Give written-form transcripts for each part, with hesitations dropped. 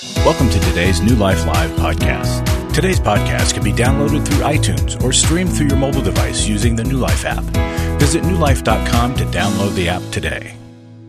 Welcome to today's New Life Live podcast. Today's podcast can be downloaded through iTunes or streamed through your mobile device using the New Life app. Visit newlife.com to download the app today.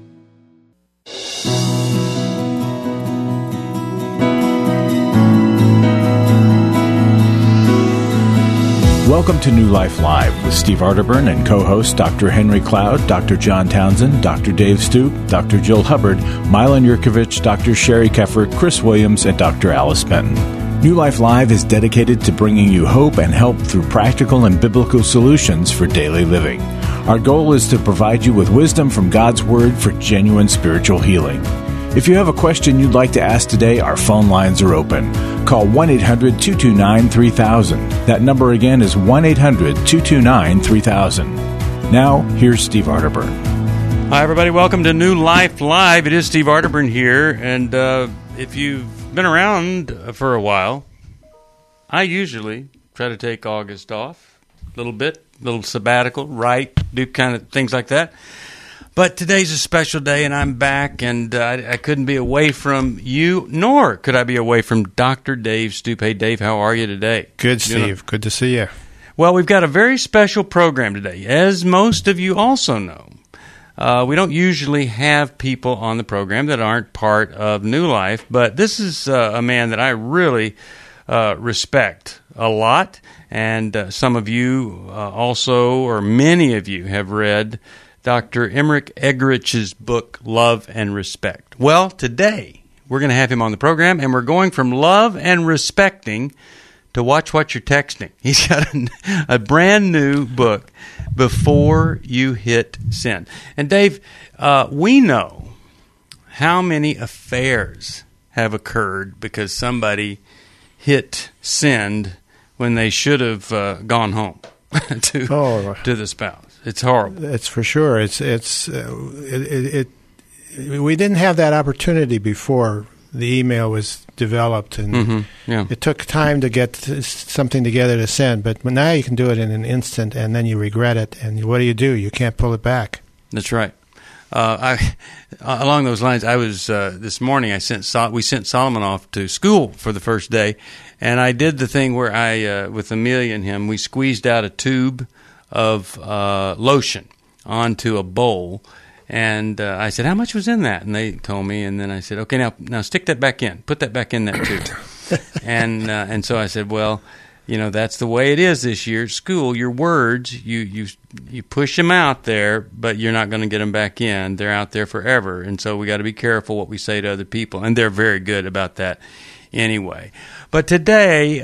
Welcome to New Life Live with Steve Arterburn and co-hosts Dr. Henry Cloud, Dr. John Townsend, Dr. Dave Stoop, Dr. Jill Hubbard, Milan Yurkovich, Dr. Sherry Keffer, Chris Williams, and Dr. Alice Benton. New Life Live is dedicated to bringing you hope and help through practical and biblical solutions for daily living. Our goal is to provide you with wisdom from God's Word for genuine spiritual healing. If you have a question you'd like to ask today, our phone lines are open. Call 1-800-229-3000. That number again is 1-800-229-3000. Now, here's Steve Arterburn. Hi, everybody. Welcome to New Life Live. It is Steve Arterburn here, and if you've been around for a while, I usually try to take August off a little sabbatical, do kind of things like that. But today's a special day, and I'm back, and I couldn't be away from you, nor could I be away from Dr. Dave Stoop. Hey, Dave, how are you today? Good, Steve. Good to see you. Well, we've got a very special program today. As most of you also know, we don't usually have people on the program that aren't part of New Life, but this is a man that I really respect a lot, and some of you also, or many of you, have read Dr. Emmerich Eggerich's book, Love and Respect. Well, today we're going to have him on the program, and we're going from love and respecting to watch what you're texting. He's got a brand new book, Before You Hit Send. And Dave, we know how many affairs have occurred because somebody hit send when they should have gone home to the spouse. It's horrible. It's for sure. We didn't have that opportunity before the email was developed, and it took time to get something together to send. But now you can do it in an instant, and then you regret it. And what do? You can't pull it back. That's right. Along those lines, I was this morning. We sent Solomon off to school for the first day, and I did the thing where I, with Amelia and him, we squeezed out a tube of lotion onto a bowl, and I said, how much was in that? And they told me, and then I said, okay, now stick that back in. Put that back in that tube. and so I said, well, that's the way it is this year at school. Your words, you push them out there, but you're not going to get them back in. They're out there forever, and so we got to be careful what we say to other people, and they're very good about that anyway. But today,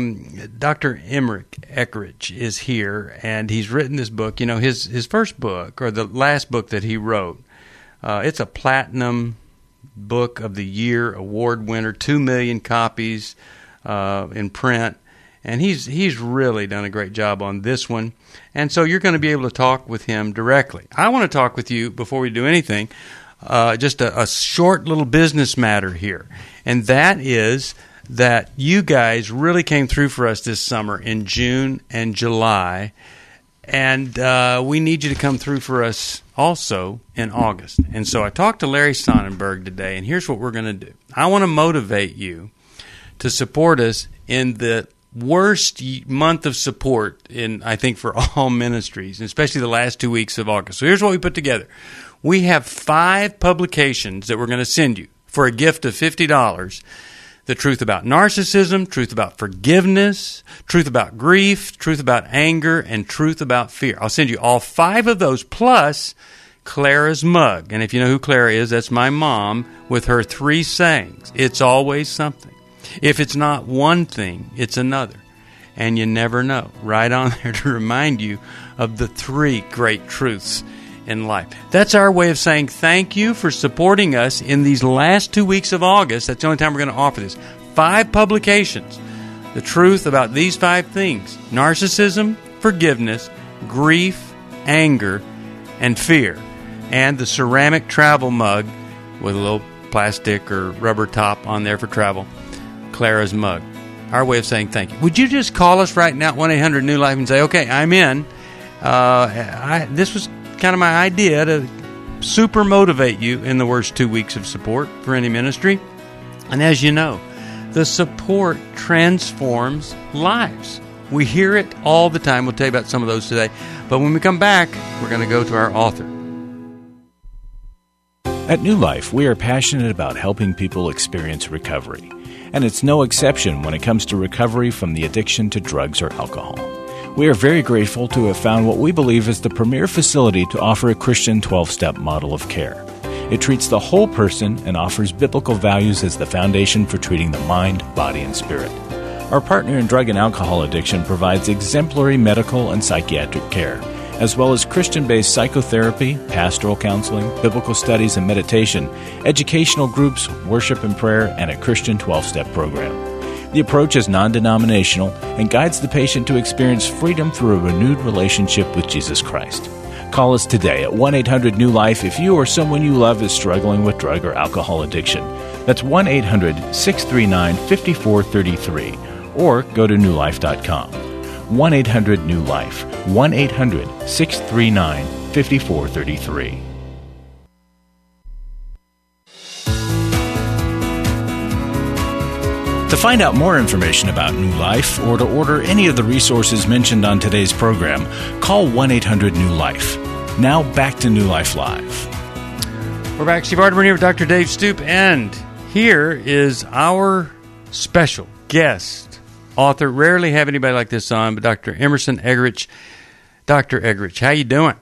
Dr. Emmerich Eggerich is here, and he's written this book. His first book, or the last book that he wrote, it's a Platinum Book of the Year award winner, 2 million copies in print, and he's really done a great job on this one. And so you're going to be able to talk with him directly. I want to talk with you before we do anything, just a short little business matter here, and that is that you guys really came through for us this summer in June and July, and we need you to come through for us also in August. And so I talked to Larry Sonnenberg today, and here's what we're going to do. I want to motivate you to support us in the worst month of support I think for all ministries, especially the last 2 weeks of August. So here's what we put together. We have 5 publications that we're going to send you for a gift of $50. The truth about narcissism, truth about forgiveness, truth about grief, truth about anger, and truth about fear. I'll send you all 5 of those, plus Clara's mug. And if you know who Clara is, that's my mom with her 3 sayings. It's always something. If it's not one thing, it's another. And you never know. Right on there to remind you of the 3 great truths in life. That's our way of saying thank you for supporting us in these last 2 weeks of August. That's the only time we're going to offer this. 5 publications. The truth about these 5 things: narcissism, forgiveness, grief, anger, and fear. And the ceramic travel mug with a little plastic or rubber top on there for travel. Clara's mug. Our way of saying thank you. Would you just call us right now at 1-800-NEW-LIFE and say, okay, I'm in. This was kind of my idea to super motivate you in the worst 2 weeks of support for any ministry. And as you know, the support transforms lives. We hear it all the time. We'll tell you about some of those today. But when we come back, we're going to go to our author. At New Life, we are passionate about helping people experience recovery. And it's no exception when it comes to recovery from the addiction to drugs or alcohol. We are very grateful to have found what we believe is the premier facility to offer a Christian 12-step model of care. It treats the whole person and offers biblical values as the foundation for treating the mind, body, and spirit. Our partner in drug and alcohol addiction provides exemplary medical and psychiatric care, as well as Christian-based psychotherapy, pastoral counseling, biblical studies and meditation, educational groups, worship and prayer, and a Christian 12-step program. The approach is non-denominational and guides the patient to experience freedom through a renewed relationship with Jesus Christ. Call us today at 1-800-NEW-LIFE if you or someone you love is struggling with drug or alcohol addiction. That's 1-800-639-5433. Or go to newlife.com. 1-800-NEW-LIFE. 1-800-639-5433. To find out more information about New Life or to order any of the resources mentioned on today's program, call 1-800-NEW-LIFE. Now back to New Life Live. We're back. Steve Arterburn here with Dr. Dave Stoop, and here is our special guest author. Rarely have anybody like this on, but Dr. Emerson Eggerichs. Dr. Eggerichs, how you doing?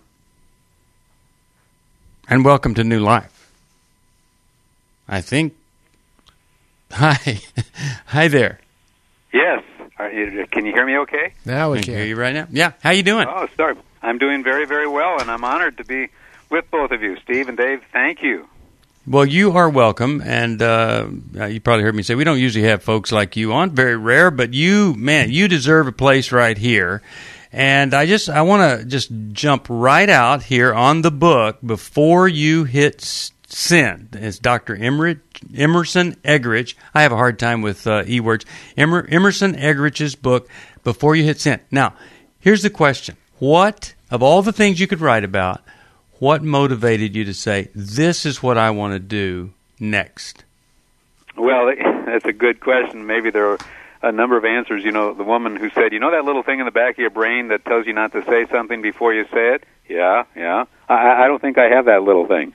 And welcome to New Life. I think. Hi. Hi there. Yes. Can you hear me okay? Now we can hear you right now. Yeah. How you doing? Oh, sorry. I'm doing very, very well, and I'm honored to be with both of you. Steve and Dave, thank you. Well, you are welcome, and you probably heard me say we don't usually have folks like you on, very rare, but you deserve a place right here. And I want to just jump right out here on the book before you hit send. It's Dr. Emerson Eggerichs. I have a hard time with E-words. Emerson Eggerichs' book, Before You Hit Send. Now, here's the question. What, of all the things you could write about, what motivated you to say, this is what I want to do next? Well, that's a good question. Maybe there are a number of answers. You know, the woman who said, you know that little thing in the back of your brain that tells you not to say something before you say it? Yeah. I don't think I have that little thing.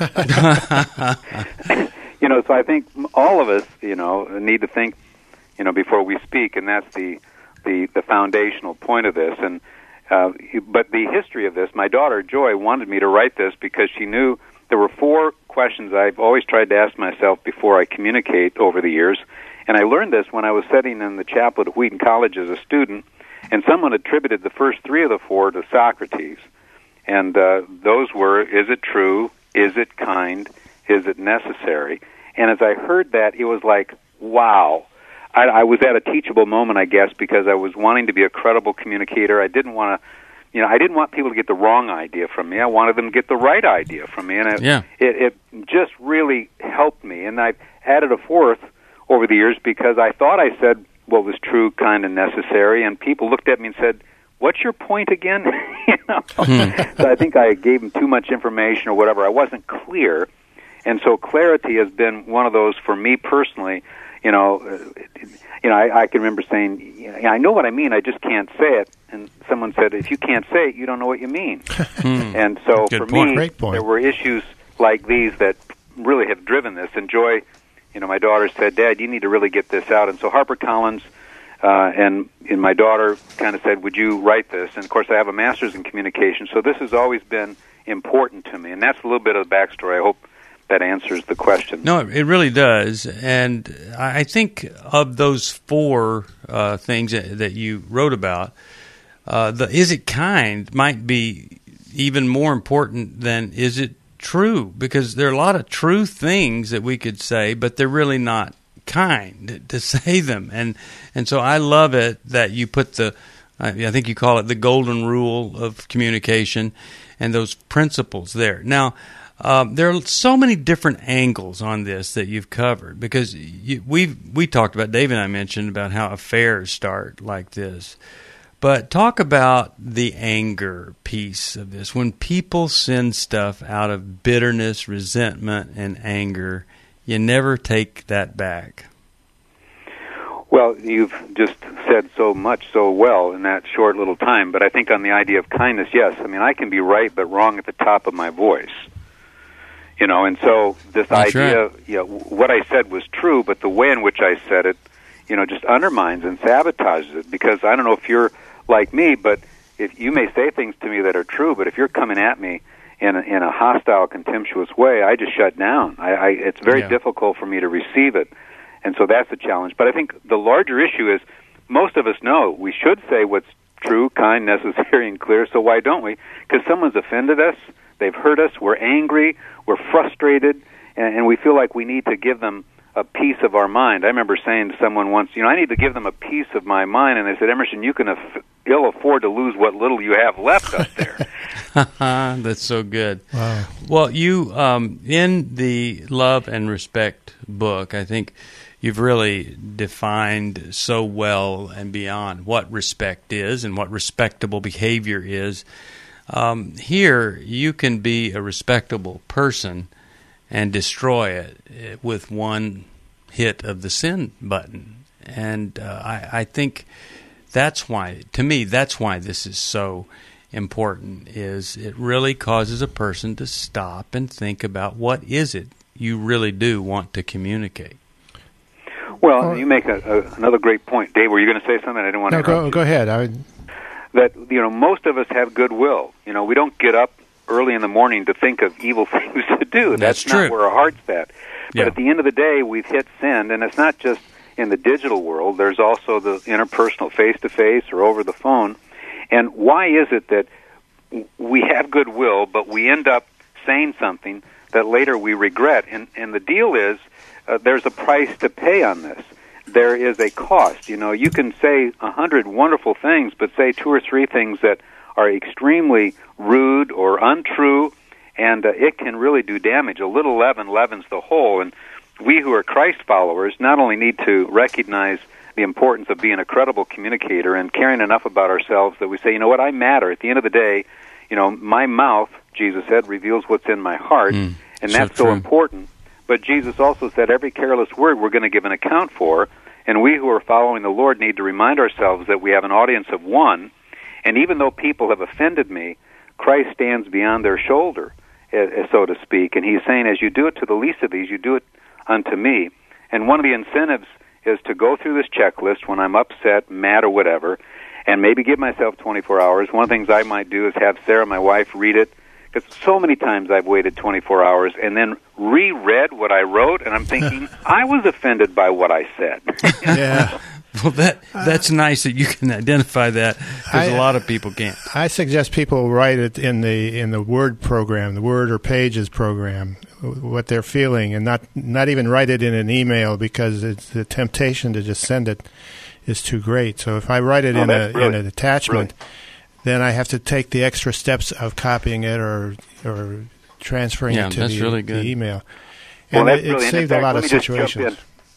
So I think all of us, need to think, before we speak, and that's the foundational point of this. And but the history of this, my daughter Joy wanted me to write this because she knew there were 4 questions I've always tried to ask myself before I communicate over the years. And I learned this when I was sitting in the chapel at Wheaton College as a student, and someone attributed the first 3 of the 4 to Socrates. And those were, is it true? Is it kind? Is it necessary? And as I heard that, it was like, wow. I was at a teachable moment, I guess, because I was wanting to be a credible communicator. I didn't want to, I didn't want people to get the wrong idea from me. I wanted them to get the right idea from me. And it just really helped me. And I've added a 4th over the years because I thought I said what was true, kind, and necessary, and people looked at me and said, what's your point again? So I think I gave them too much information or whatever. I wasn't clear. And so clarity has been one of those for me personally. I can remember saying, I know what I mean, I just can't say it. And someone said, if you can't say it, you don't know what you mean. And so Good for point. me, there were issues like these that really have driven this. And Joy, my daughter said, Dad, you need to really get this out. And so HarperCollins and my daughter kind of said, would you write this? And, of course, I have a master's in communication, so this has always been important to me. And that's a little bit of the backstory. I hope that answers the question. No, it really does. And I think of those 4 things that you wrote about, the is it kind might be even more important than is it true, because there are a lot of true things that we could say, but they're really not kind to say them. And so I love it that you put I think you call it the golden rule of communication and those principles there. Now, there are so many different angles on this that you've covered, because we talked about, Dave and I mentioned about how affairs start like this. But talk about the anger piece of this. When people send stuff out of bitterness, resentment, and anger, you never take that back. Well, you've just said so much so well in that short little time, but I think on the idea of kindness, yes. I mean, I can be right but wrong at the top of my voice. And so this That's idea, right. What I said was true, but the way in which I said it, just undermines and sabotages it, because I don't know if you're like me, but if you may say things to me that are true, but if you're coming at me in a hostile, contemptuous way, I just shut down. It's very difficult for me to receive it. And so that's a challenge. But I think the larger issue is most of us know we should say what's true, kind, necessary, and clear, so why don't we? Because someone's offended us, they've hurt us, we're angry, we're frustrated, and we feel like we need to give them a piece of our mind. I remember saying to someone once, I need to give them a piece of my mind, and they said, Emerson, you can ill afford to lose what little you have left up there. That's so good. Wow. Well, you, in the Love and Respect book, I think you've really defined so well and beyond what respect is and what respectable behavior is. Here, you can be a respectable person and destroy it with one hit of the send button. And I think that's why, to me, that's why this is so important, is it really causes a person to stop and think about what is it you really do want to communicate. Well, you make another great point. Dave, were you going to say something? I didn't want to interrupt you. Go ahead. That, most of us have goodwill. We don't get up early in the morning to think of evil things to do. That's true. Not where our heart's at. But at the end of the day, we've hit send, and it's not just in the digital world. There's also the interpersonal, face-to-face or over the phone. And why is it that we have goodwill, but we end up saying something that later we regret? And the deal is, there's a price to pay on this. There is a cost. You can say 100 wonderful things, but say 2 or 3 things that are extremely rude or untrue, and it can really do damage. A little leaven leavens the whole. And we who are Christ followers not only need to recognize the importance of being a credible communicator and caring enough about ourselves that we say, I matter. At the end of the day, my mouth, Jesus said, reveals what's in my heart, and that's so important. But Jesus also said every careless word we're going to give an account for, and we who are following the Lord need to remind ourselves that we have an audience of one, and even though people have offended me, Christ stands beyond their shoulder, so to speak, and he's saying, as you do it to the least of these, you do it unto me. And one of the incentives is to go through this checklist when I'm upset, mad, or whatever, and maybe give myself 24 hours. One of the things I might do is have Sarah, my wife, read it, because so many times I've waited 24 hours and then reread what I wrote, and I'm thinking, I was offended by what I said. Yeah. Well, that's nice that you can identify that, because a lot of people can't. I suggest people write it in the Word program, the Word or Pages program, what they're feeling, and not even write it in an email, because it's the temptation to just send it is too great. So if I write it in an attachment, then I have to take the extra steps of copying it or transferring it to the email. And it saved a lot of situations.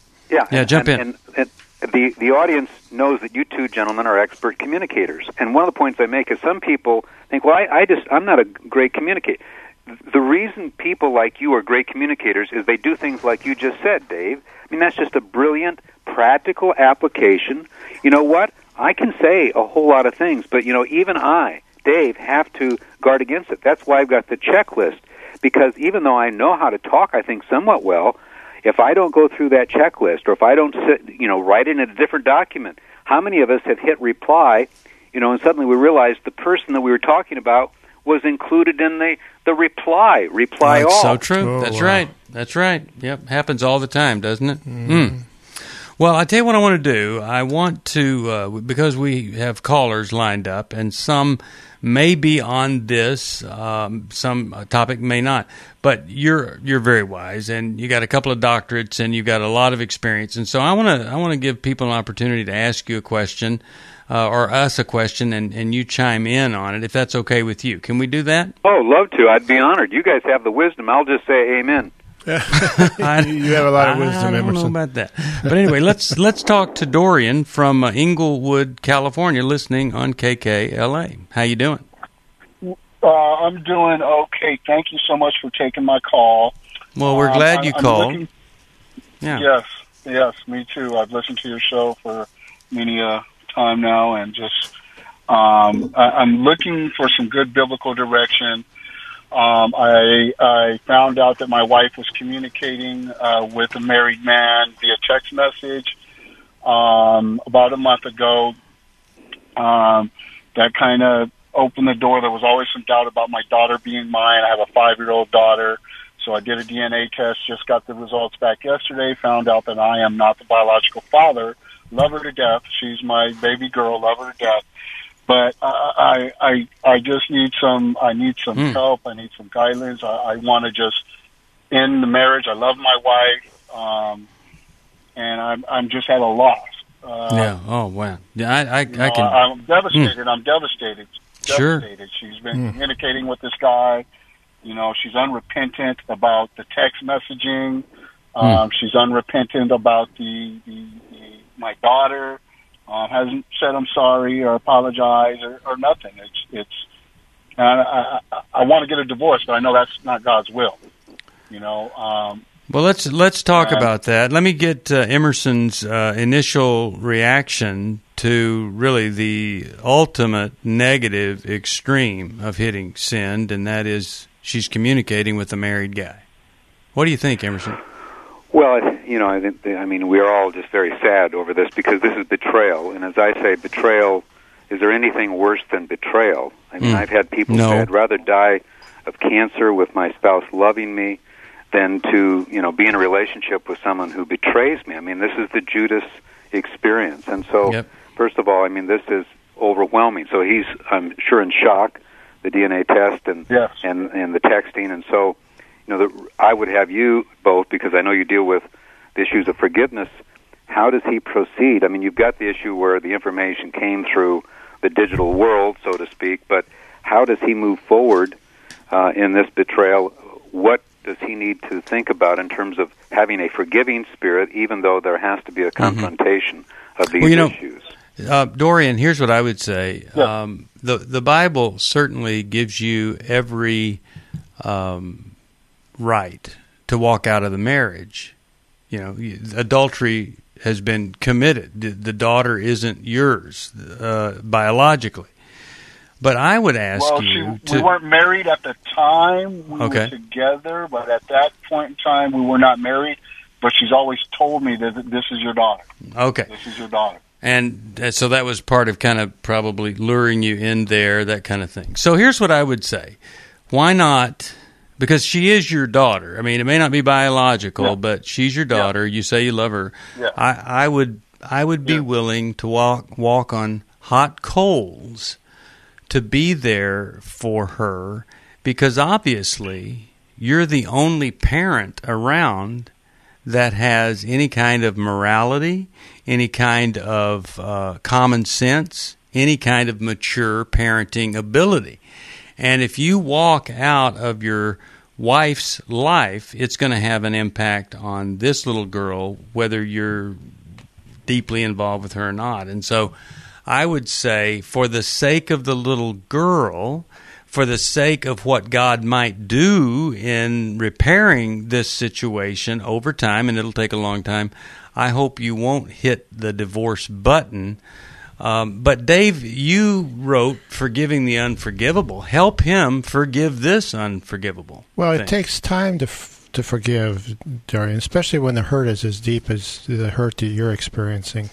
Jump in. And the audience knows that you two gentlemen are expert communicators. And one of the points I make is some people think, well, I'm not a great communicator. The reason people like you are great communicators is they do things like you just said, Dave. I mean, that's just a brilliant, practical application. You know what? I can say a whole lot of things, but, even I, Dave, have to guard against it. That's why I've got the checklist, because even though I know how to talk, I think, somewhat well, if I don't go through that checklist, or if I don't write it in a different document, how many of us have hit reply, and suddenly we realize the person that we were talking about was included in the reply all. That's so true. That's right. Yep, happens all the time, doesn't it? Mm. Well, I tell you what I want to do. I want to, because we have callers lined up, and some may be on this, some topic may not. But you're very wise, and you got a couple of doctorates, and you've got a lot of experience, and so I want to give people an opportunity to ask you a question, or us a question, and you chime in on it, if that's okay with you. Can we do that? Oh, love to. I'd be honored. You guys have the wisdom. I'll just say amen. You have a lot of wisdom, Emerson. I don't know about that. But anyway, let's talk to Dorian from Inglewood, California, listening on KKLA. How you doing? I'm doing okay. Thank you so much for taking my call. Well, we're glad you called. Yeah. Yes, me too. I've listened to your show for many a time now, and just I'm looking for some good biblical direction. I found out that my wife was communicating with a married man via text message about a month ago. That kind of opened the door. There was always some doubt about my daughter being mine. I have a 5-year-old daughter, so I did a DNA test, just got the results back yesterday, found out that I am not the biological father. Love her to death. She's my baby girl, love her to death. But I just need some help. I need some guidance. I want to just end the marriage. I love my wife, and I'm just at a loss. Oh wow. Yeah, I can. I'm devastated. I'm devastated. Sure. Devastated. She's been communicating with this guy. She's unrepentant about the text messaging. She's unrepentant about my daughter. Hasn't said I'm sorry or apologize or nothing. I want to get a divorce, but I know that's not God's will. Well, let's talk about that. Let me get Emerson's initial reaction to really the ultimate negative extreme of hitting send, and that is she's communicating with a married guy. What do you think, Emerson? Well, I mean, we are all just very sad over this because this is betrayal, and as I say, betrayal. Is there anything worse than betrayal? I mean, I've had people say I'd rather die of cancer with my spouse loving me than to, be in a relationship with someone who betrays me. I mean, this is the Judas experience. And so, First of all, I mean, this is overwhelming. So he's, I'm sure, in shock, the DNA test and the texting. And so, I would have you both, because I know you deal with the issues of forgiveness. How does he proceed? I mean, you've got the issue where the information came through the digital world, so to speak, but how does he move forward in this betrayal? What does he need to think about in terms of having a forgiving spirit, even though there has to be a confrontation of these issues? Dorian, here's what I would say. The Bible certainly gives you every right to walk out of the marriage. Adultery has been committed. The daughter isn't yours biologically. But I would ask you to... We weren't married at the time. We were together, but at that point in time, we were not married. But she's always told me that this is your daughter. Okay. This is your daughter. And so that was part of kind of probably luring you in there, that kind of thing. So here's what I would say. Why not... Because she is your daughter. I mean, it may not be biological, but she's your daughter. You say you love her. I would be willing to walk on hot coals to be there for her, because obviously you're the only parent around that has any kind of morality, any kind of common sense, any kind of mature parenting ability. And if you walk out of your wife's life, it's going to have an impact on this little girl, whether you're deeply involved with her or not. And so I would say, for the sake of the little girl, for the sake of what God might do in repairing this situation over time, and it'll take a long time, I hope you won't hit the divorce button. But Dave, you wrote Forgiving the Unforgivable. Help him forgive this unforgivable thing. It takes time to forgive, Dorian, especially when the hurt is as deep as the hurt that you're experiencing.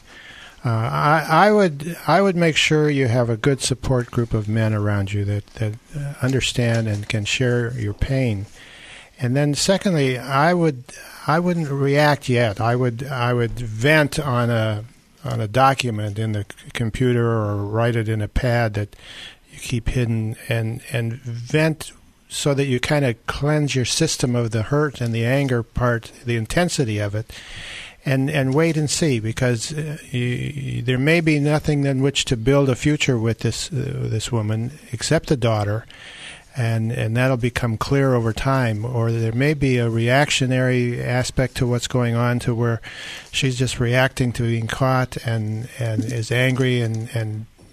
I would make sure you have a good support group of men around you that understand and can share your pain. And then secondly, I wouldn't react yet. I would vent on a document in the computer or write it in a pad that you keep hidden and vent so that you kind of cleanse your system of the hurt and the anger part, the intensity of it, and wait and see, because there may be nothing in which to build a future with this woman except a daughter. And that'll become clear over time. Or there may be a reactionary aspect to what's going on, to where she's just reacting to being caught and is angry and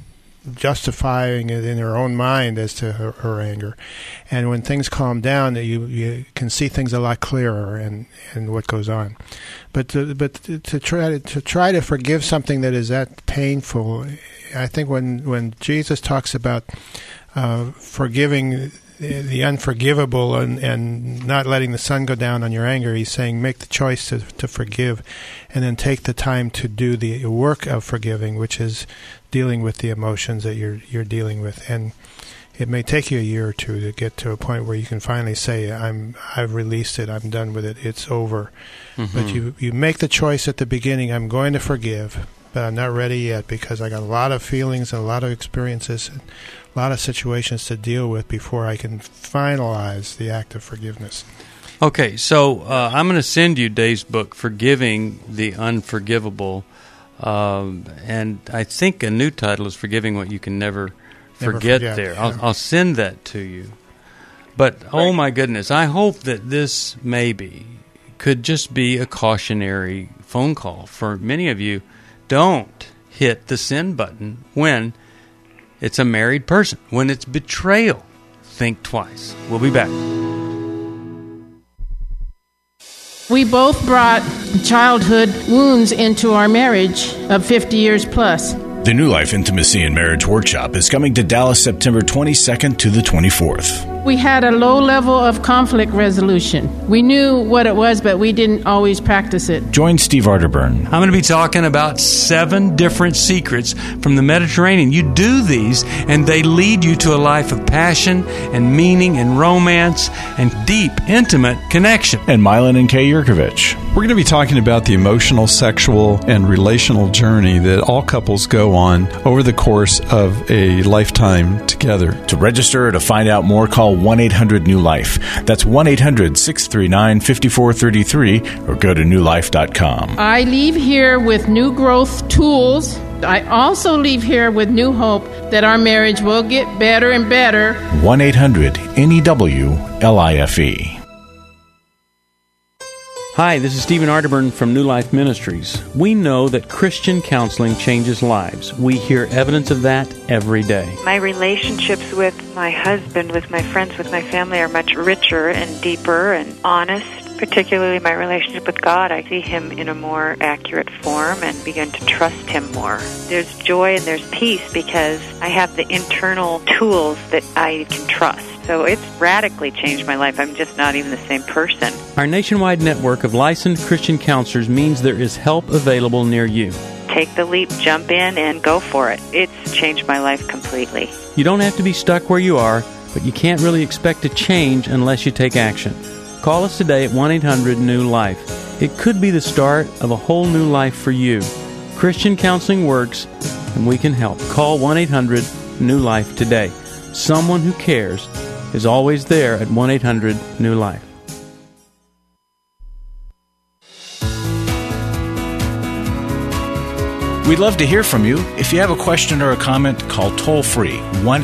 justifying it in her own mind as to her anger. And when things calm down, you can see things a lot clearer and what goes on. But to try to forgive something that is that painful, I think when Jesus talks about forgiving the unforgivable and not letting the sun go down on your anger, he's saying make the choice to forgive, and then take the time to do the work of forgiving, which is dealing with the emotions that you're dealing with. And it may take you a year or two to get to a point where you can finally say, I've released it, I'm done with it, it's over. Mm-hmm. But you make the choice at the beginning, I'm going to forgive, but I'm not ready yet because I got a lot of feelings and a lot of experiences, a lot of situations to deal with before I can finalize the act of forgiveness. Okay, so I'm going to send you Dave's book, Forgiving the Unforgivable, and I think a new title is Forgiving What You Can Never Forget there. Yeah. I'll send that to you. But, oh my goodness, I hope that this maybe could just be a cautionary phone call for many of you. Don't hit the send button when it's a married person, when it's betrayal. Think twice. We'll be back. We both brought childhood wounds into our marriage of 50 years plus. The New Life Intimacy and Marriage Workshop is coming to Dallas September 22nd to the 24th. We had a low level of conflict resolution. We knew what it was, but we didn't always practice it. Join Steve Arterburn. I'm going to be talking about 7 different secrets from the Mediterranean. You do these, and they lead you to a life of passion and meaning and romance and deep, intimate connection. And Milan and Kay Yurkovich. We're going to be talking about the emotional, sexual, and relational journey that all couples go on over the course of a lifetime together. To register or to find out more, call 1-800-NEW-LIFE. That's 1-800-639-5433 or go to newlife.com. I leave here with new growth tools. I also leave here with new hope that our marriage will get better and better. 1-800-NEW-LIFE. Hi, this is Stephen Arterburn from New Life Ministries. We know that Christian counseling changes lives. We hear evidence of that every day. My relationships with my husband, with my friends, with my family are much richer and deeper and honest. Particularly my relationship with God, I see Him in a more accurate form and begin to trust Him more. There's joy and there's peace because I have the internal tools that I can trust. So it's radically changed my life. I'm just not even the same person. Our nationwide network of licensed Christian counselors means there is help available near you. Take the leap, jump in, and go for it. It's changed my life completely. You don't have to be stuck where you are, but you can't really expect to change unless you take action. Call us today at 1-800-NEW-LIFE. It could be the start of a whole new life for you. Christian counseling works, and we can help. Call 1-800-NEW-LIFE today. Someone who cares is always there at 1-800-NEW-LIFE. We'd love to hear from you. If you have a question or a comment, call toll-free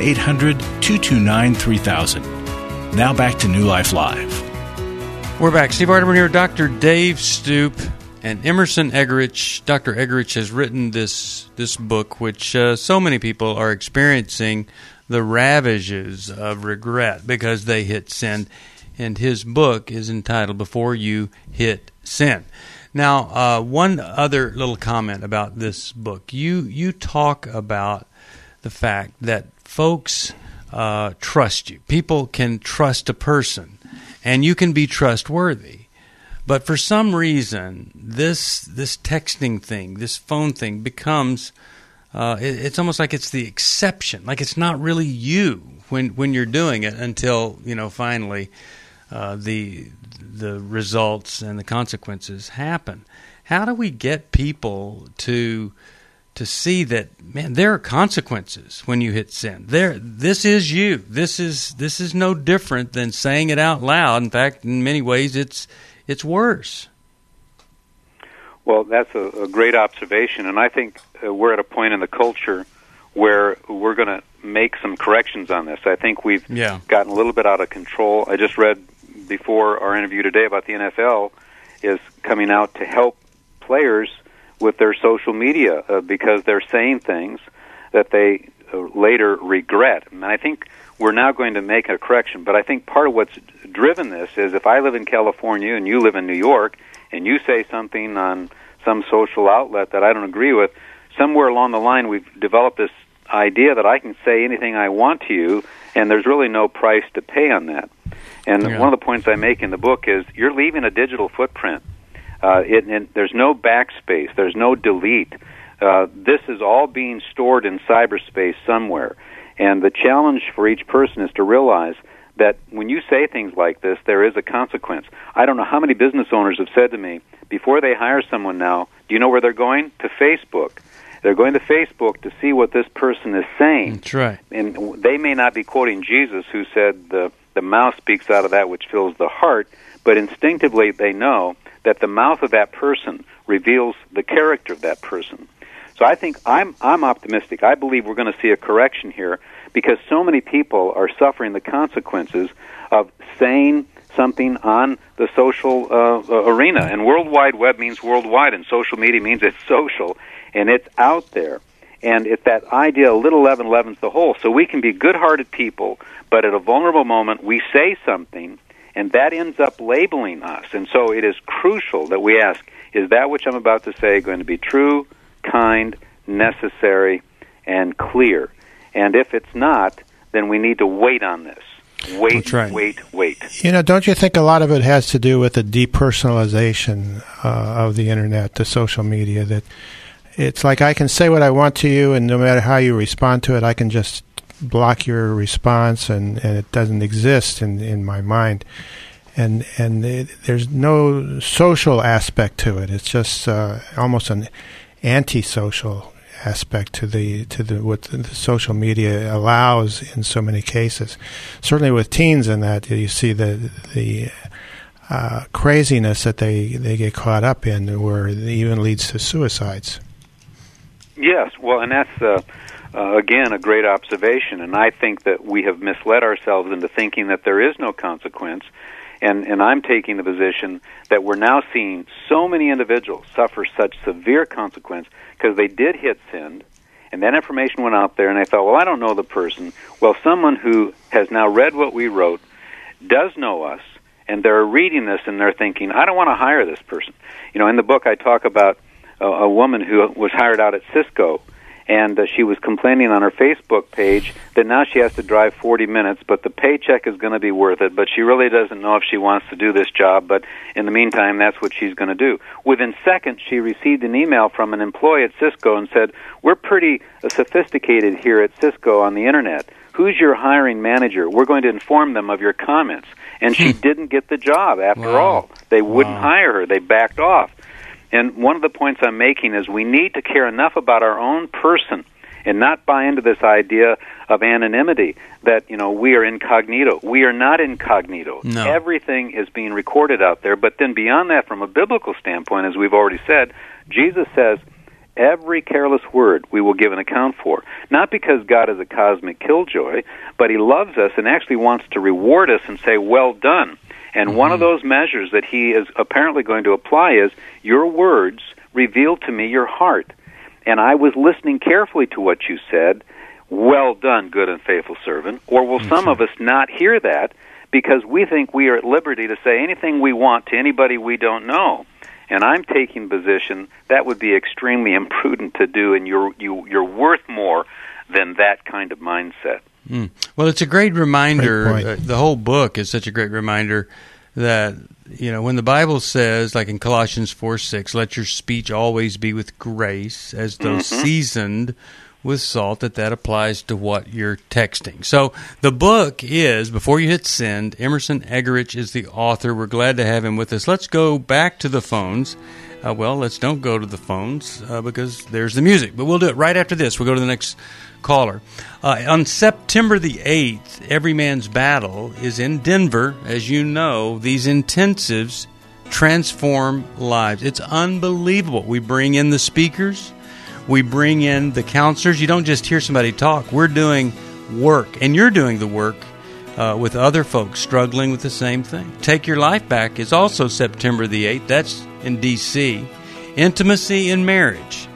1-800-229-3000. Now back to New Life Live. We're back. Steve Arterburn here, Dr. Dave Stoop, and Emerson Eggerichs. Dr. Eggerichs has written this book, which so many people are experiencing the ravages of regret because they hit sin. And his book is entitled Before You Hit Sin. Now, one other little comment about this book. You talk about the fact that folks trust you. People can trust a person, and you can be trustworthy. But for some reason, this texting thing, this phone thing becomes, it's almost like it's the exception. Like it's not really you when you're doing it until, finally the results and the consequences happen. How do we get people to see that, man, there are consequences when you hit sin? This is you. This is no different than saying it out loud. In fact, in many ways, it's worse. Well, that's a great observation, and I think we're at a point in the culture where we're going to make some corrections on this. I think we've gotten a little bit out of control. I just read before our interview today about the NFL is coming out to help players with their social media because they're saying things that they later regret. And I think we're now going to make a correction, but I think part of what's driven this is if I live in California and you live in New York and you say something on some social outlet that I don't agree with, somewhere along the line we've developed this idea that I can say anything I want to you, and there's really no price to pay on that. And one of the points I make in the book is you're leaving a digital footprint. There's no backspace. There's no delete. This is all being stored in cyberspace somewhere. And the challenge for each person is to realize that when you say things like this, there is a consequence. I don't know how many business owners have said to me, before they hire someone now, do you know where they're going? To Facebook. They're going to Facebook to see what this person is saying. That's right. And they may not be quoting Jesus, who said the mouth speaks out of that which fills the heart, but instinctively they know that the mouth of that person reveals the character of that person. So I think I'm optimistic. I believe we're going to see a correction here because so many people are suffering the consequences of saying something on the social arena. And World Wide Web means worldwide, and social media means it's social, and it's out there. And it's that idea, little leaven leavens the whole. So we can be good-hearted people, but at a vulnerable moment we say something, and that ends up labeling us. And so it is crucial that we ask, is that which I'm about to say going to be true, kind, necessary, and clear? And if it's not, then we need to wait on this. Wait. You know, don't you think a lot of it has to do with the depersonalization of the Internet, the social media, that it's like I can say what I want to you, and no matter how you respond to it, I can just block your response, and it doesn't exist in my mind. And there's no social aspect to it. It's just almost an antisocial aspect to what the social media allows in so many cases. Certainly with teens in that, you see the craziness that they get caught up in, where it even leads to suicides. Yes, well, and that's again a great observation, and I think that we have misled ourselves into thinking that there is no consequence. And I'm taking the position that we're now seeing so many individuals suffer such severe consequence because they did hit send, and that information went out there, and they thought, well, I don't know the person. Well, someone who has now read what we wrote does know us, and they're reading this, and they're thinking, I don't want to hire this person. You know, in the book I talk about a woman who was hired out at Cisco, and she was complaining on her Facebook page that now she has to drive 40 minutes, but the paycheck is going to be worth it, but she really doesn't know if she wants to do this job, but in the meantime, that's what she's going to do. Within seconds, she received an email from an employee at Cisco and said, we're pretty sophisticated here at Cisco on the Internet. Who's your hiring manager? We're going to inform them of your comments. And she didn't get the job after all. They wouldn't hire her. They backed off. And one of the points I'm making is we need to care enough about our own person and not buy into this idea of anonymity that, you know, we are incognito. We are not incognito. No. Everything is being recorded out there. But then beyond that, from a biblical standpoint, as we've already said, Jesus says, every careless word we will give an account for. Not because God is a cosmic killjoy, but He loves us and actually wants to reward us and say, well done. And one of those measures that He is apparently going to apply is, your words reveal to me your heart. And I was listening carefully to what you said. Well done, good and faithful servant. Or will some of us not hear that because we think we are at liberty to say anything we want to anybody we don't know? And I'm taking position that would be extremely imprudent to do, and you're worth more than that kind of mindset. Well, it's a great reminder. The whole book is such a great reminder that, you know, when the Bible says, like in Colossians 4:6, let your speech always be with grace, as though seasoned with salt, that applies to what you're texting. So the book is, before you hit send, Emerson Eggerichs is the author. We're glad to have him with us. Let's go back to the phones. Let's don't go to the phones because there's the music. But we'll do it right after this. We'll go to the next caller. On September the 8th, Every Man's Battle is in Denver. As you know, these intensives transform lives. It's unbelievable. We bring in the speakers. We bring in the counselors. You don't just hear somebody talk. We're doing work, and you're doing the work with other folks struggling with the same thing. Take Your Life Back is also September the 8th. That's in D.C. Intimacy in Marriage.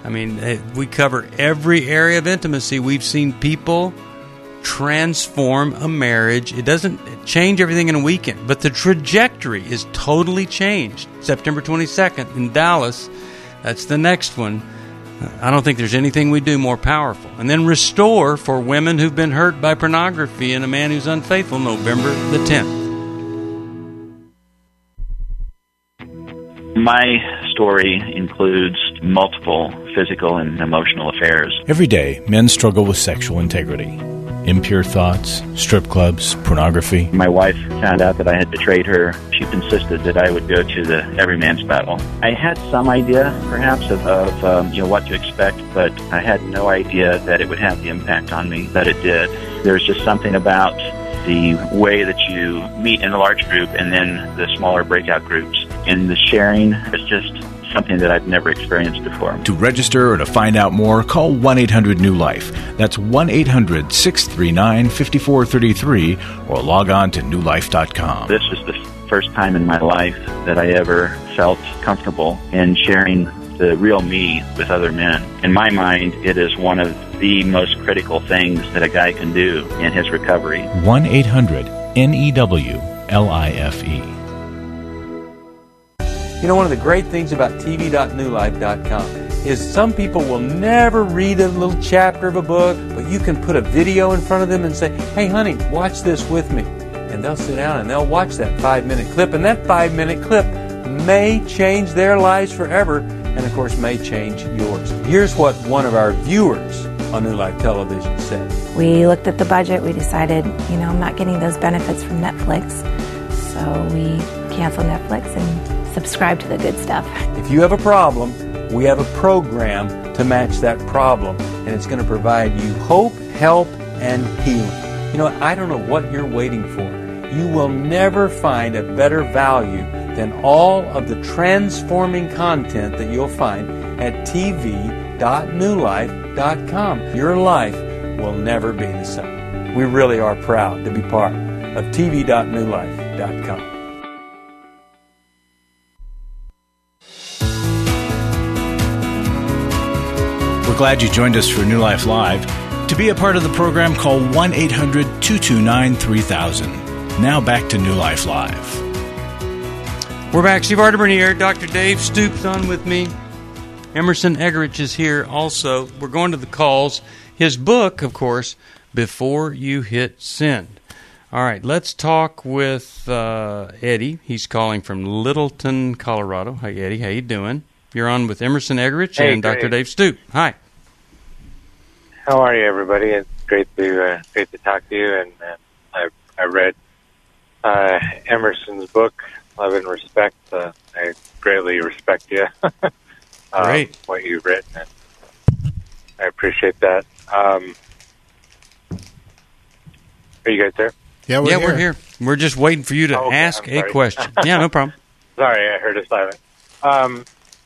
I mean, we cover every area of intimacy. We've seen people transform a marriage. It doesn't change everything in a weekend, but the trajectory is totally changed. September 22nd in Dallas, that's the next one. I don't think there's anything we do more powerful. And then Restore for women who've been hurt by pornography and a man who's unfaithful, November the 10th. My story includes multiple physical and emotional affairs. Every day, men struggle with sexual integrity. Impure thoughts, strip clubs, pornography. My wife found out that I had betrayed her. She insisted that I would go to the every man's battle. I had some idea, perhaps, of what to expect, but I had no idea that it would have the impact on me that it did. There's just something about the way that you meet in a large group and then the smaller breakout groups. And the sharing is just something that I've never experienced before. To register or to find out more, call 1-800-NEW-LIFE. That's 1-800-639-5433 or log on to newlife.com. This was the first time in my life that I ever felt comfortable in sharing the real me with other men. In my mind, it is one of the most critical things that a guy can do in his recovery. 1-800-NEWLIFE. You know, one of the great things about tv.newlife.com is some people will never read a little chapter of a book, but you can put a video in front of them and say, hey, honey, watch this with me. And they'll sit down and they'll watch that 5-minute clip, and that 5-minute clip may change their lives forever, and of course may change yours. Here's what one of our viewers on New Life Television said. We looked at the budget. We decided, I'm not getting those benefits from Netflix, so we canceled Netflix and subscribe to the good stuff. If you have a problem, we have a program to match that problem, and it's going to provide you hope, help, and healing. You know, I don't know what you're waiting for. You will never find a better value than all of the transforming content that you'll find at tv.newlife.com. Your life will never be the same. We really are proud to be part of tv.newlife.com. We're glad you joined us for New Life Live. To be a part of the program, call 1-800-229-3000. Now back to New Life Live. We're back. Steve Arterburn here. Dr. Dave Stoops on with me. Emerson Eggerichs is here also. We're going to the calls. His book, of course, Before You Hit Send. All right, let's talk with Eddie. He's calling from Littleton, Colorado. Hi, Eddie. How you doing? You're on with Emerson Eggerichs and Dr. Dave Stoop. Hi. How are you, everybody? It's great to talk to you. And I read Emerson's book, Love and Respect. I greatly respect you. Great. What you've written. And I appreciate that. Are you guys there? Yeah, we're here. We're just waiting for you to ask a question. Yeah, no problem. Sorry, I heard a silence. I'm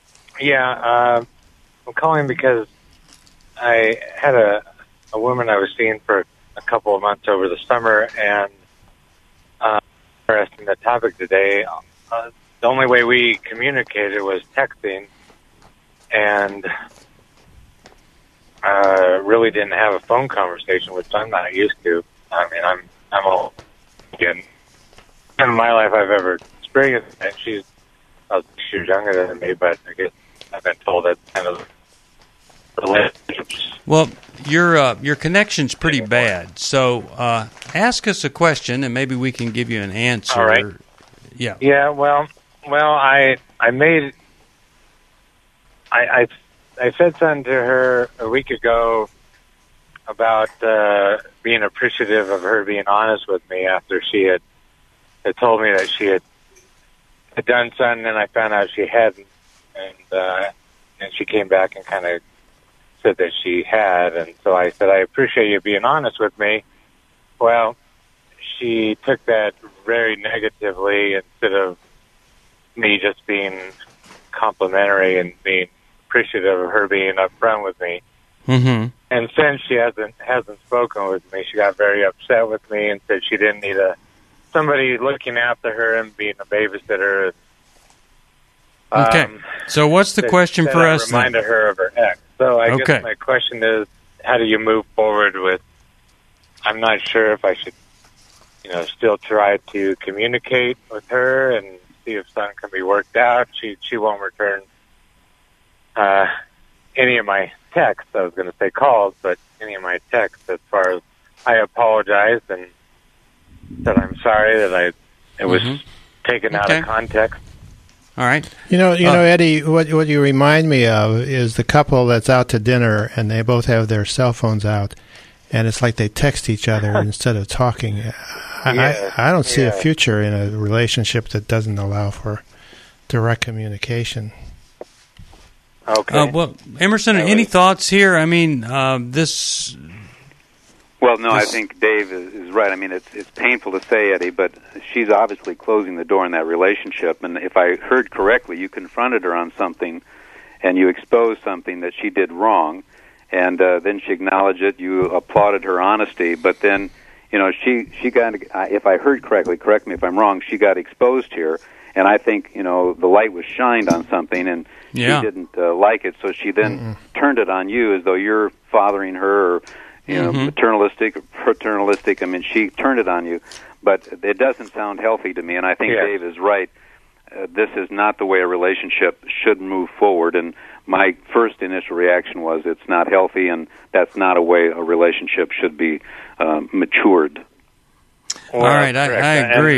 calling because I had a woman I was seeing for a couple of months over the summer, and interesting the topic today. The only way we communicated was texting, and really didn't have a phone conversation, which I'm not used to. I mean, I'm all in my life I've ever experienced, and she's 6 years younger than me, but I guess I've been told that's kind of relationships. Well, your connection's pretty bad, so ask us a question, and maybe we can give you an answer. All right. Yeah. Yeah. Well, I said something to her a week ago about being appreciative of her being honest with me after she had told me that she had done something, and I found out she hadn't, and she came back and kind of said that she had, and so I said, I appreciate you being honest with me. Well, she took that very negatively instead of me just being complimentary and being appreciative of her being upfront with me. Mm-hmm. And since she hasn't spoken with me, she got very upset with me and said she didn't need somebody looking after her and being a babysitter. Okay. So what's the question for us? Reminded her of her ex. So I guess my question is, how do you move forward with, I'm not sure if I should, still try to communicate with her and see if something can be worked out. She won't return any of my texts. I was going to say calls, but any of my texts as far as I apologized and said I'm sorry that it was taken out of context. All right. Eddie, what you remind me of is the couple that's out to dinner and they both have their cell phones out, and it's like they text each other instead of talking. I don't see a future in a relationship that doesn't allow for direct communication. Okay. Well, Emerson, any thoughts here? I mean, this... Well, no, I think Dave is right. I mean, it's painful to say, Eddie, but she's obviously closing the door in that relationship. And if I heard correctly, you confronted her on something, and you exposed something that she did wrong, and then she acknowledged it. You applauded her honesty, but then, she got. If I heard correctly, correct me if I'm wrong. She got exposed here, and I think the light was shined on something, and she didn't like it, so she then turned it on you as though you're fathering her. Or, maternalistic or paternalistic. I mean, she turned it on you, but it doesn't sound healthy to me, and I think Dave is right. This is not the way a relationship should move forward, and my first initial reaction was it's not healthy, and that's not a way a relationship should be matured. Well, all right, I agree.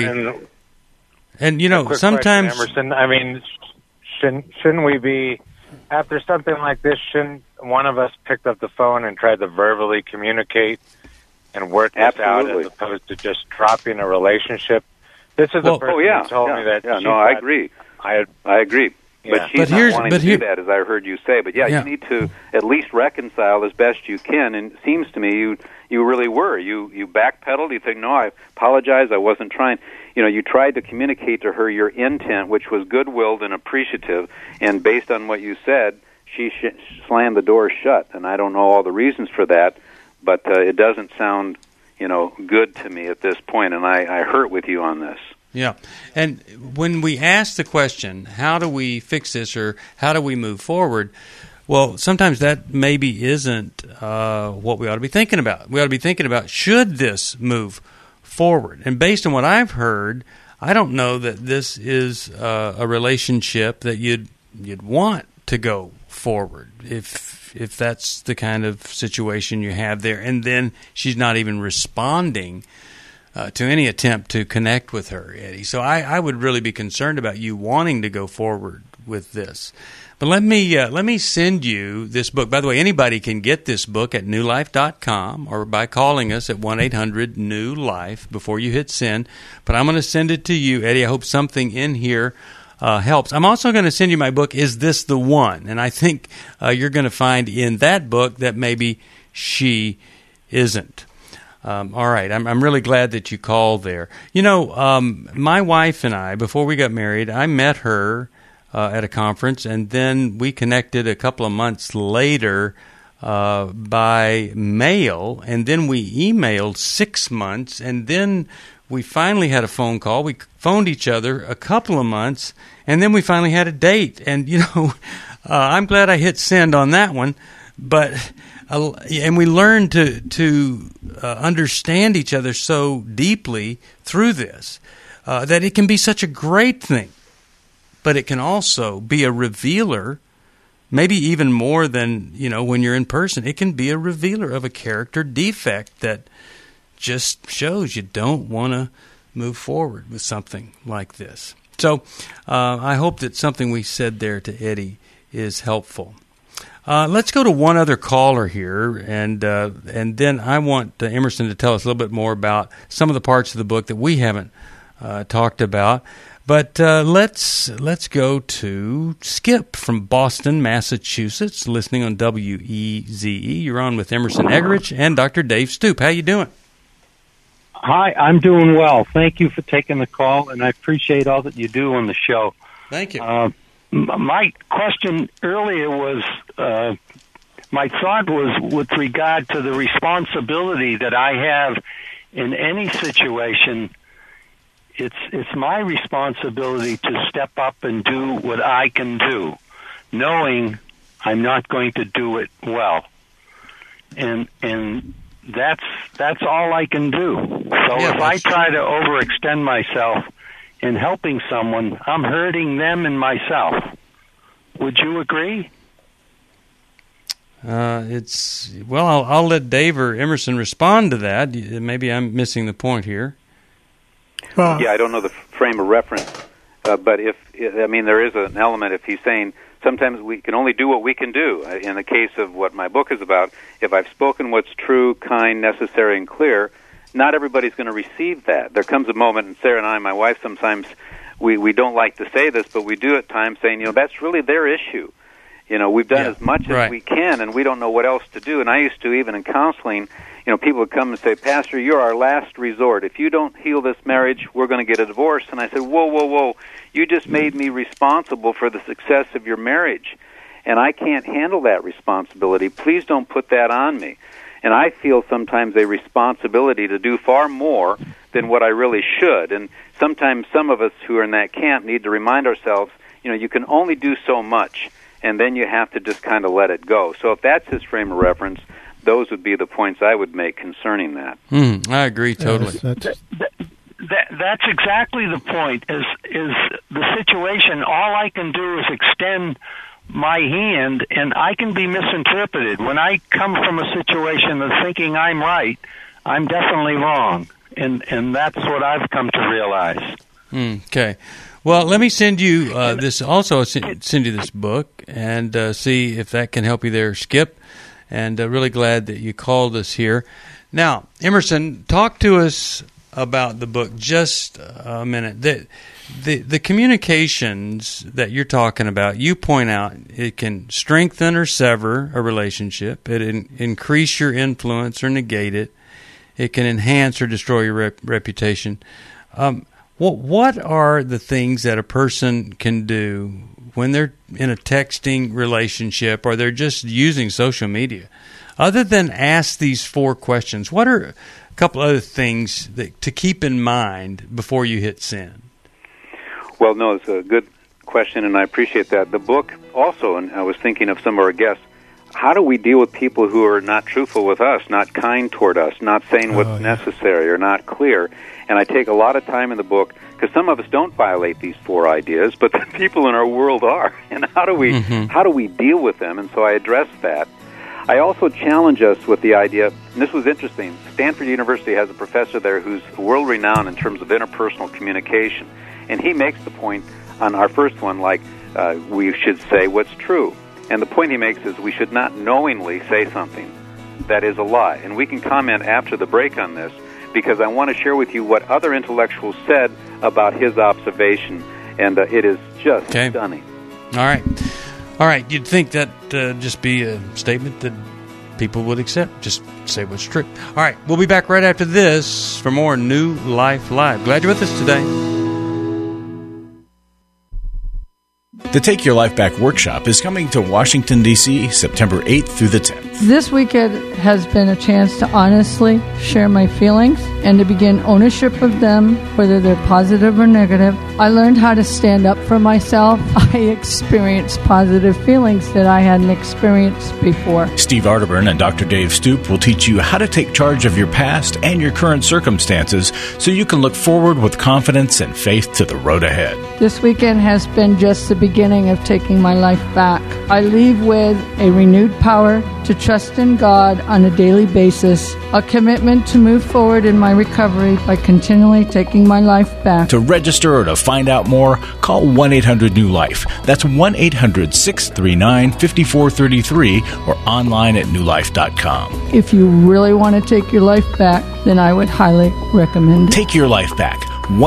And sometimes... Question, Emerson, I mean, shouldn't we be, after something like this, shouldn't one of us picked up the phone and tried to verbally communicate and work this out as opposed to just dropping a relationship? This is the person who told me that. Yeah, no, I agree. I agree. Yeah. But she's not wanting to do that, as I heard you say. But you need to at least reconcile as best you can. And it seems to me you really were. You backpedaled. You think, no, I apologize. I wasn't trying. You tried to communicate to her your intent, which was good-willed and appreciative. And based on what you said, she slammed the door shut. And I don't know all the reasons for that, but it doesn't sound, good to me at this point. And I hurt with you on this. Yeah. And when we ask the question, how do we fix this or how do we move forward, well, sometimes that maybe isn't what we ought to be thinking about. We ought to be thinking about, should this move forward? And based on what I've heard, I don't know that this is a relationship that you'd want to go forward if that's the kind of situation you have there. And then she's not even responding to any attempt to connect with her, Eddie. So I would really be concerned about you wanting to go forward with this. But let me send you this book. By the way, anybody can get this book at newlife.com or by calling us at 1-800-NEW-LIFE before you hit send. But I'm going to send it to you, Eddie. I hope something in here helps. I'm also going to send you my book, Is This the One? And I think you're going to find in that book that maybe she isn't. All right, I'm really glad that you called there. My wife and I, before we got married, I met her at a conference, and then we connected a couple of months later by mail, and then we emailed 6 months, and then we finally had a phone call. We phoned each other a couple of months, and then we finally had a date. And, I'm glad I hit send on that one, but... and we learned to understand each other so deeply through this that it can be such a great thing, but it can also be a revealer, maybe even more than when you're in person. It can be a revealer of a character defect that just shows you don't want to move forward with something like this. So I hope that something we said there to Eddie is helpful. Let's go to one other caller here, and then I want Emerson to tell us a little bit more about some of the parts of the book that we haven't talked about. But let's go to Skip from Boston, Massachusetts, listening on WEZE. You're on with Emerson Eggerichs and Dr. Dave Stoop. How you doing? Hi, I'm doing well. Thank you for taking the call, and I appreciate all that you do on the show. Thank you. My question earlier was, my thought was with regard to the responsibility that I have in any situation. It's my responsibility to step up and do what I can do, knowing I'm not going to do it well. And that's all I can do. So if I try to overextend myself in helping someone, I'm hurting them and myself. Would you agree? I'll let Dave or Emerson respond to that. Maybe I'm missing the point here. Well, yeah, I don't know the frame of reference, but there is an element. If he's saying sometimes we can only do what we can do. In the case of what my book is about, if I've spoken what's true, kind, necessary, and clear, not everybody's going to receive that. There comes a moment, and Sarah and I, my wife, sometimes we don't like to say this, but we do at times, saying, that's really their issue. We've done as much as we can, and we don't know what else to do. And I used to, even in counseling, people would come and say, Pastor, you're our last resort. If you don't heal this marriage, we're going to get a divorce. And I said, whoa. You just made me responsible for the success of your marriage, and I can't handle that responsibility. Please don't put that on me. And I feel sometimes a responsibility to do far more than what I really should. And sometimes some of us who are in that camp need to remind ourselves, you can only do so much, and then you have to just kind of let it go. So if that's his frame of reference, those would be the points I would make concerning that. I agree totally. That's exactly the point, is the situation. All I can do is extend my hand, and I can be misinterpreted. When I come from a situation of thinking I'm right, I'm definitely wrong, and that's what I've come to realize. Okay. Well, let me send you this. Also, send you this book and see if that can help you there, Skip. And really glad that you called us here. Now, Emerson, talk to us about the book just a minute. The communications that you're talking about, you point out it can strengthen or sever a relationship. It increase your influence or negate it. It can enhance or destroy your reputation. What are the things that a person can do when they're in a texting relationship or they're just using social media, other than ask these 4 questions? What are a couple other things to keep in mind before you hit send? Well, no, it's a good question, and I appreciate that. The book also, and I was thinking of some of our guests, how do we deal with people who are not truthful with us, not kind toward us, not saying what's necessary or not clear? And I take a lot of time in the book, because some of us don't violate these 4 ideas, but the people in our world are. And how do we deal with them? And so I address that. I also challenge us with the idea, and this was interesting, Stanford University has a professor there who's world-renowned in terms of interpersonal communication. And he makes the point on our first one, we should say what's true. And the point he makes is we should not knowingly say something that is a lie. And we can comment after the break on this, because I want to share with you what other intellectuals said about his observation, and it is just stunning. All right. You'd think that just be a statement that people would accept. Just say what's true. All right, we'll be back right after this for more New Life Live. Glad you're with us today. The Take Your Life Back workshop is coming to Washington, D.C., September 8th through the 10th. This weekend has been a chance to honestly share my feelings and to begin ownership of them, whether they're positive or negative. I learned how to stand up for myself. I experienced positive feelings that I hadn't experienced before. Steve Arterburn and Dr. Dave Stoop will teach you how to take charge of your past and your current circumstances so you can look forward with confidence and faith to the road ahead. This weekend has been just the beginning of taking my life back. I leave with a renewed power to trust in God on a daily basis, a commitment to move forward in my recovery by continually taking my life back. To register or to find out more, call 1-800-NEW-LIFE. That's 1-800-639-5433 or online at newlife.com. If you really want to take your life back, then I would highly recommend it. Take your life back.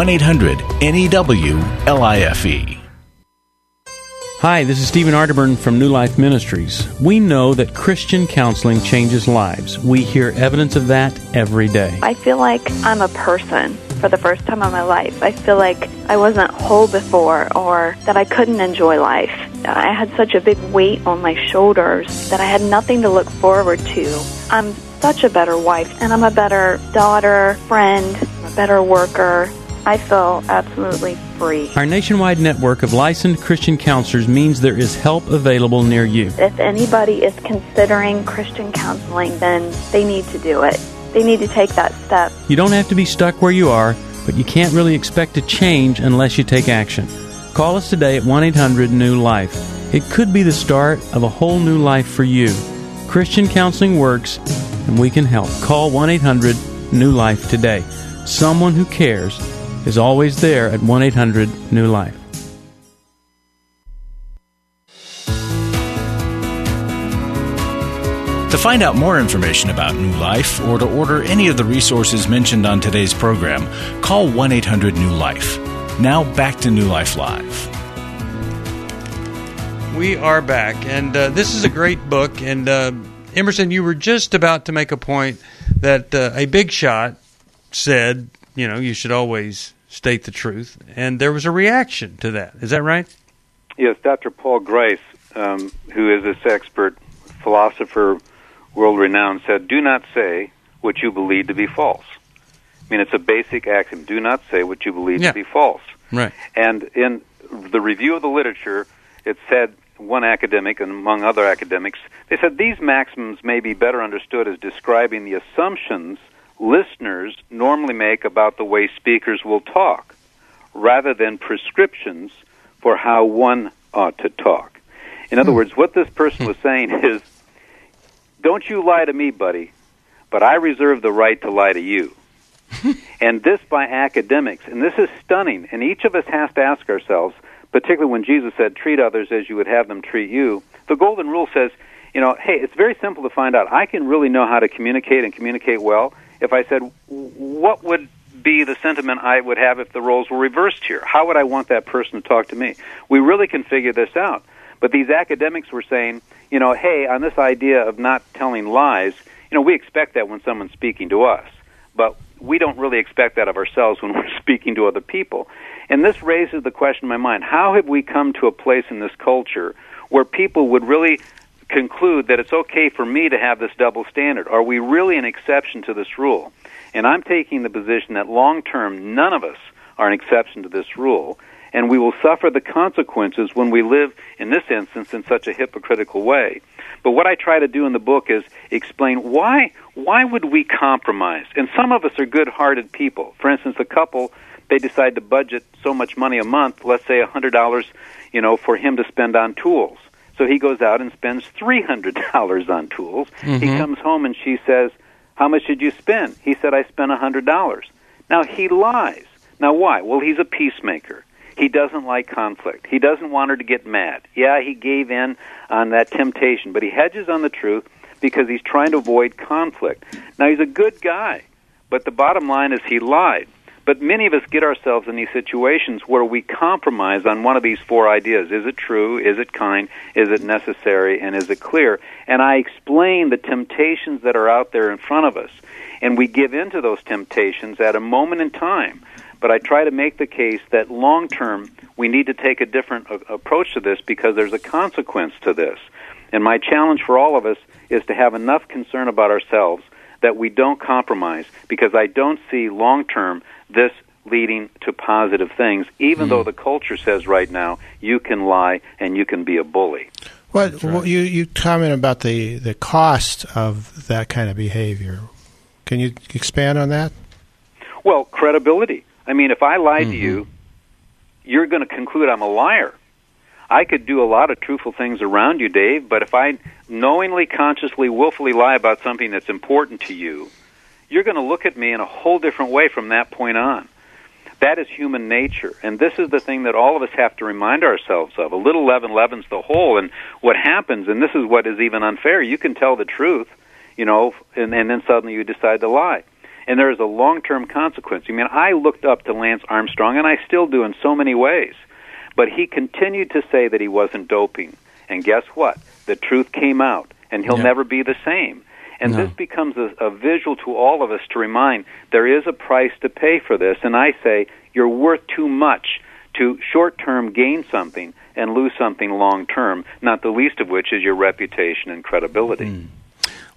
1-800-NEWLIFE. Hi, this is Stephen Arterburn from New Life Ministries. We know that Christian counseling changes lives. We hear evidence of that every day. I feel like I'm a person for the first time in my life. I feel like I wasn't whole before, or that I couldn't enjoy life. I had such a big weight on my shoulders that I had nothing to look forward to. I'm such a better wife, and I'm a better daughter, friend, a better worker. I feel absolutely free. Our nationwide network of licensed Christian counselors means there is help available near you. If anybody is considering Christian counseling, then they need to do it. They need to take that step. You don't have to be stuck where you are, but you can't really expect to change unless you take action. Call us today at 1-800-NEW-LIFE. It could be the start of a whole new life for you. Christian counseling works, and we can help. Call 1-800-NEW-LIFE today. Someone who cares is always there at 1-800-NEW-LIFE. To find out more information about New Life or to order any of the resources mentioned on today's program, call 1-800-NEW-LIFE. Now back to New Life Live. We are back, and this is a great book. And Emerson, you were just about to make a point that a big shot said, you should always state the truth, and there was a reaction to that. Is that right? Yes, Dr. Paul Grice, who is this expert philosopher, world-renowned, said, do not say what you believe to be false. I mean, it's a basic axiom. Do not say what you believe to be false. Right. And in the review of the literature, it said, one academic, and among other academics, they said these maxims may be better understood as describing the assumptions listeners normally make about the way speakers will talk, rather than prescriptions for how one ought to talk. In other words, what this person was saying is, don't you lie to me, buddy, but I reserve the right to lie to you. And this by academics, and this is stunning, and each of us has to ask ourselves, particularly when Jesus said, treat others as you would have them treat you, the golden rule says, hey, it's very simple to find out. I can really know how to communicate and communicate well if I said, what would be the sentiment I would have if the roles were reversed here? How would I want that person to talk to me? We really can figure this out. But these academics were saying, hey, on this idea of not telling lies, we expect that when someone's speaking to us. But we don't really expect that of ourselves when we're speaking to other people. And this raises the question in my mind, how have we come to a place in this culture where people would really conclude that it's okay for me to have this double standard? Are we really an exception to this rule? And I'm taking the position that long-term, none of us are an exception to this rule, and we will suffer the consequences when we live, in this instance, in such a hypocritical way. But what I try to do in the book is explain why would we compromise? And some of us are good-hearted people. For instance, a couple, they decide to budget so much money a month, let's say $100, for him to spend on tools. So he goes out and spends $300 on tools. Mm-hmm. He comes home and she says, how much did you spend? He said, I spent $100. Now, he lies. Now, why? Well, he's a peacemaker. He doesn't like conflict. He doesn't want her to get mad. Yeah, he gave in on that temptation, but he hedges on the truth because he's trying to avoid conflict. Now, he's a good guy, but the bottom line is he lied. But many of us get ourselves in these situations where we compromise on one of these four ideas. Is it true? Is it kind? Is it necessary? And is it clear? And I explain the temptations that are out there in front of us. And we give in to those temptations at a moment in time. But I try to make the case that long-term, we need to take a different approach to this because there's a consequence to this. And my challenge for all of us is to have enough concern about ourselves that we don't compromise, because I don't see long-term this leading to positive things, even though the culture says right now you can lie and you can be a bully. Well, you comment about the cost of that kind of behavior. Can you expand on that? Well, credibility. I mean, if I lie to you, you're going to conclude I'm a liar. I could do a lot of truthful things around you, Dave, but if I knowingly, consciously, willfully lie about something that's important to you, you're going to look at me in a whole different way from that point on. That is human nature, and this is the thing that all of us have to remind ourselves of. A little leaven leavens the whole, and what happens, and this is what is even unfair, you can tell the truth, and then suddenly you decide to lie. And there is a long-term consequence. I mean, I looked up to Lance Armstrong, and I still do in so many ways. But he continued to say that he wasn't doping. And guess what? The truth came out, and he'll never be the same. And this becomes a visual to all of us to remind there is a price to pay for this. And I say you're worth too much to short-term gain something and lose something long-term, not the least of which is your reputation and credibility.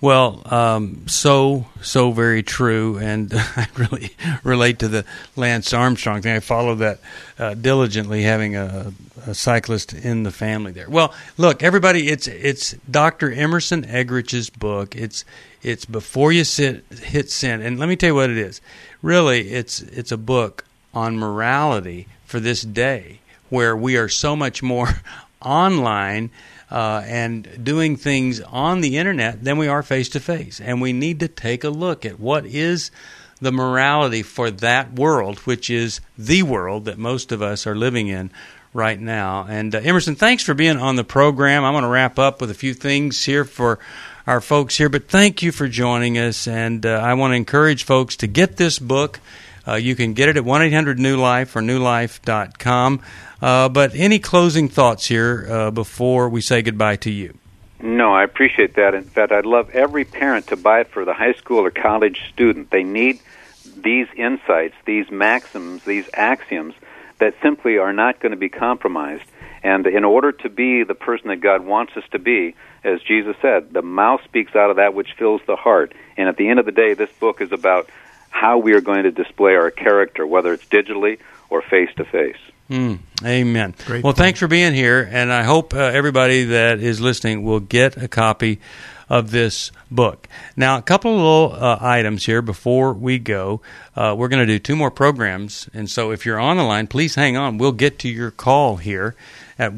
Well, so very true, and I really relate to the Lance Armstrong thing. I follow that diligently, having a cyclist in the family there. Well, look, everybody, it's Dr. Emerson Eggerich's book. It's Before You Hit Send, and let me tell you what it is. Really, it's a book on morality for this day, where we are so much more online and doing things on the internet than we are face-to-face. And we need to take a look at what is the morality for that world, which is the world that most of us are living in right now. And Emerson, thanks for being on the program. I'm going to wrap up with a few things here for our folks here, but thank you for joining us. And I want to encourage folks to get this book. You can get it at 1-800-NEW-LIFE or newlife.com. But any closing thoughts here before we say goodbye to you? No, I appreciate that. In fact, I'd love every parent to buy it for the high school or college student. They need these insights, these maxims, these axioms that simply are not going to be compromised. And in order to be the person that God wants us to be, as Jesus said, the mouth speaks out of that which fills the heart. And at the end of the day, this book is about how we are going to display our character, whether it's digitally or face-to-face. Amen. Great. Well, thanks for being here, and I hope everybody that is listening will get a copy of this book. Now, a couple of little items here before we go. We're going to do 2 more programs, and so if you're on the line, please hang on. We'll get to your call here at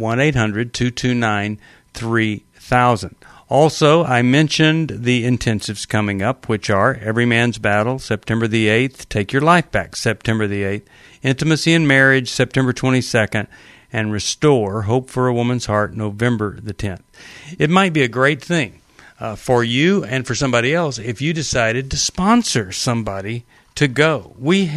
1-800-229-3000. Also, I mentioned the intensives coming up, which are Every Man's Battle, September the 8th, Take Your Life Back, September the 8th, Intimacy in Marriage, September 22nd, and Restore, Hope for a Woman's Heart, November the 10th. It might be a great thing for you and for somebody else if you decided to sponsor somebody to go.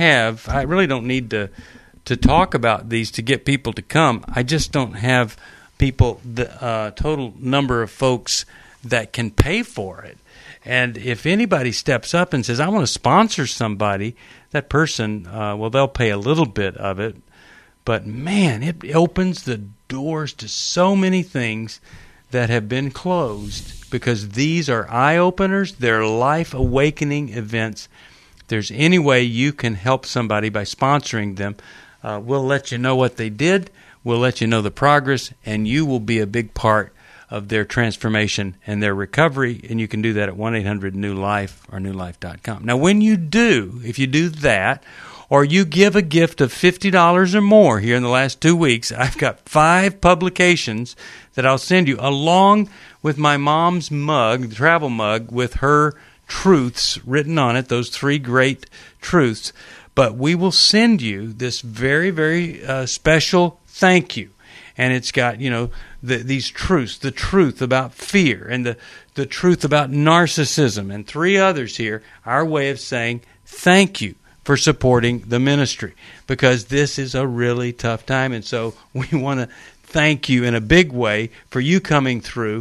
I really don't need to talk about these to get people to come. I just don't have people, the total number of folks that can pay for it. And if anybody steps up and says, I want to sponsor somebody, that person, they'll pay a little bit of it. But, man, it opens the doors to so many things that have been closed because these are eye-openers. They're life-awakening events. If there's any way you can help somebody by sponsoring them, we'll let you know what they did. We'll let you know the progress, and you will be a big part of their transformation and their recovery, and you can do that at 1-800-NEW-LIFE or newlife.com. Now, if you do that, or you give a gift of $50 or more here in the last 2 weeks, I've got 5 publications that I'll send you, along with my mom's mug, the travel mug, with her truths written on it, those 3 great truths. But we will send you this very, very special thank you. And it's got, these truths, the truth about fear and the truth about narcissism and 3 others here, our way of saying thank you for supporting the ministry, because this is a really tough time. And so we want to thank you in a big way for you coming through,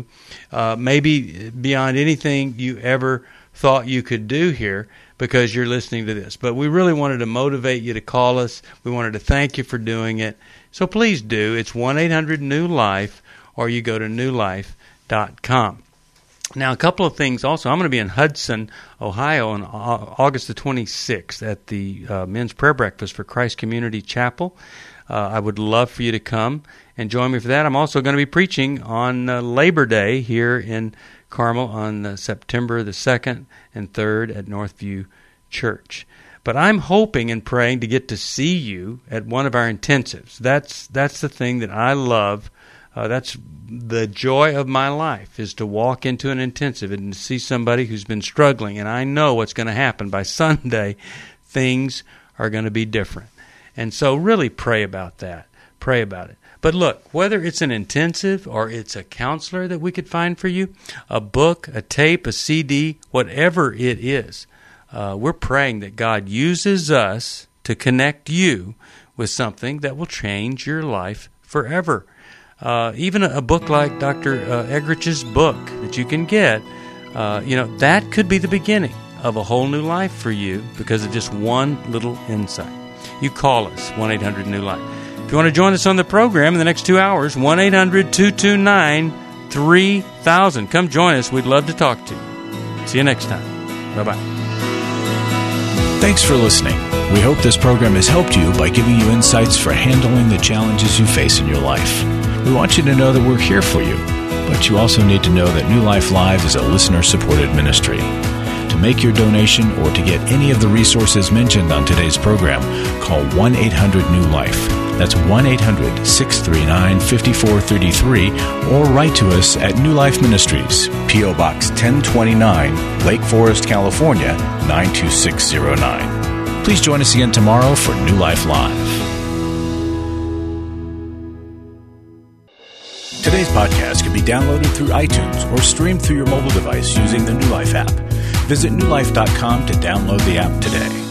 maybe beyond anything you ever thought you could do here, because you're listening to this. But we really wanted to motivate you to call us. We wanted to thank you for doing it. So please do. It's 1-800-NEW-LIFE, or you go to newlife.com. Now, a couple of things also. I'm going to be in Hudson, Ohio on August the 26th at the Men's Prayer Breakfast for Christ Community Chapel. I would love for you to come and join me for that. I'm also going to be preaching on Labor Day here in Carmel on September the 2nd and 3rd at Northview Church. But I'm hoping and praying to get to see you at one of our intensives. That's the thing that I love. That's the joy of my life, is to walk into an intensive and to see somebody who's been struggling. And I know what's going to happen. By Sunday, things are going to be different. And so really pray about that. Pray about it. But look, whether it's an intensive or it's a counselor that we could find for you, a book, a tape, a CD, whatever it is, we're praying that God uses us to connect you with something that will change your life forever. Even a book like Dr. Eggerich's book that you can get, that could be the beginning of a whole new life for you because of just one little insight. You call us, 1-800-NEW-LIFE. If you want to join us on the program in the next 2 hours, 1-800-229-3000. Come join us. We'd love to talk to you. See you next time. Bye-bye. Thanks for listening. We hope this program has helped you by giving you insights for handling the challenges you face in your life. We want you to know that we're here for you, but you also need to know that New Life Live is a listener-supported ministry. To make your donation or to get any of the resources mentioned on today's program, call 1-800-NEW-LIFE. That's 1-800-639-5433, or write to us at New Life Ministries, P.O. Box 1029, Lake Forest, California, 92609. Please join us again tomorrow for New Life Live. Today's podcast can be downloaded through iTunes or streamed through your mobile device using the New Life app. Visit newlife.com to download the app today.